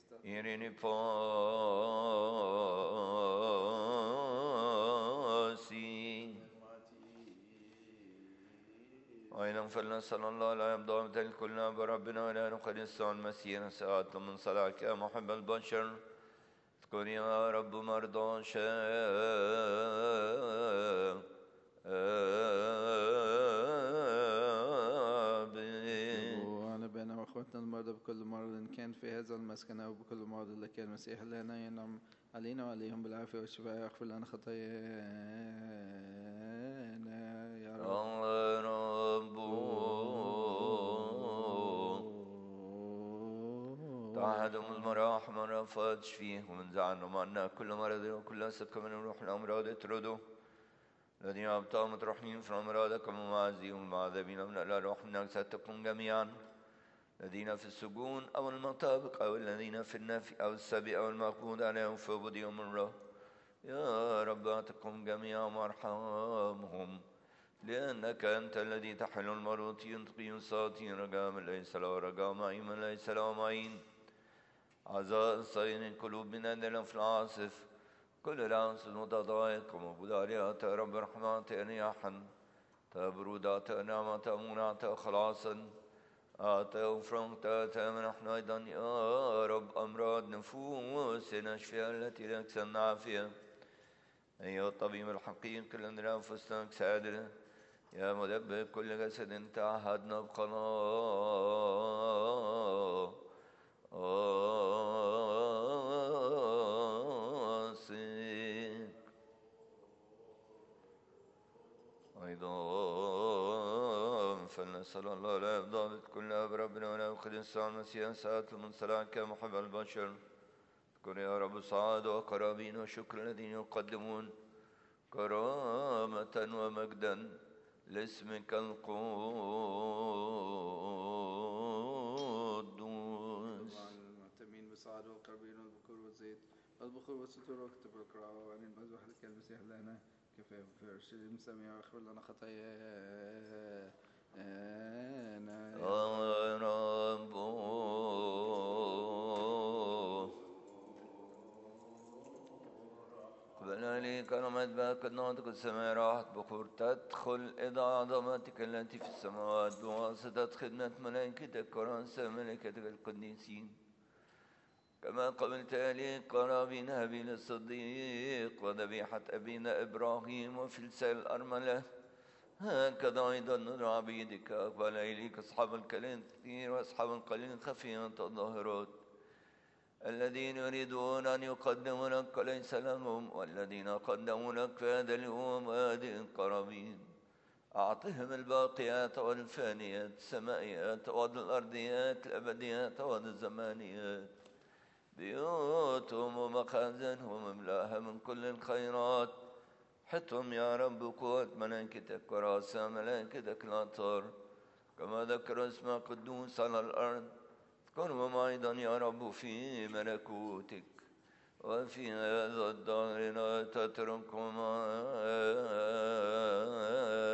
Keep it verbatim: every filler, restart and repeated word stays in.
Irini Pasi أيضا فلنسأل الله لا يبدأ مثل كلنا بربنا ولا نقدس عن مسيرنا ساعات من صلاك يا محب البشر اذكر يا رب مرضى شاب وعلى بنا واخواتنا المرضى بكل مرض إن كان في هذا المسكن أو بكل مرض لك يا المسيح لنا ينعم علينا وعليهم بالعافية والشفاء يغفر لنا خطايانا يا رب. تعهدهم المراحم والرفات شفيهم وانزعهم عنا كل مرض وكل سكة من الروح الأمراض اطردوا الذين أبطأوا مترحمين في الأمراض كما معزيهم المعذبين من الأرواح من أجسادكم جميعا الذين في السجون أو المطابق أو الذين في النفي أو السبي أو المقبوض عليهم في بديهم الله يا رب أعتقهم جميعا وارحمهم لأنك أنت الذي تحل المروت ينطقي صوتي رجاء من ليس له رجاء معين من ليس له معين عزاء صين قلوب من أندل في العاصف كل العنس متضايق ومبداريات رب رحمات رياحا تبرودات نعمة منعة خلاصا آتا وفرنك تاتا من احنا أيضا يا رب أمراض نفوسنا اشفيها التي لك العافية أيها الطبيب الحقيقي لنا أنفسنا سادنا يا مدبر كل جسد تعهدنا بقناصك أيضا فلنسأل الله لا يضابط كلها بربنا ولا يأخذ الساعة المسيح ساعة من صلاك يا محب البشر اذكر يا رب سعاد وقرابين وشكر الذين يقدمون كرامة ومجدا لاسمك القدوس. المهتمين بالسعادة والقربين والبكور والزيت والبخور والستور واكتب القراءة وعن المذبح لك المسيح لنا كفاية فرش المسامع واغفر لنا خطايانا يا رب قبلنا لي كرمت باك الناطق السماء راحت بخور تدخل إلى عظمتك التي في السماوات بواسطة خدمة ملائكتك ورأس ملائكتك القديسين كما قبلت لي قرابين هابيل الصديق وذبيحة أبينا إبراهيم وفلسال الأرملة هكذا أيضا نور عبيدك أقبل إليك أصحاب الكلام كثير وأصحاب القليل خفية الظاهرات الذين يريدون أن يقدموا لك ليس لهم والذين قدموا لك في هذا اليوم هذه القرابين أعطهم الباقيات والفانيات السمائيات والأرضيات الأبديات والزمانيات بيوتهم ومخازنهم املاها من كل الخيرات حطهم يا رب قوة ملائكتك ورأسها ملائكتك الأطهار كما ذكر اسم قدوس على الأرض اذكرهم أيضا يا رب في ملكوتك وفي هذا الدهر لا تتركهم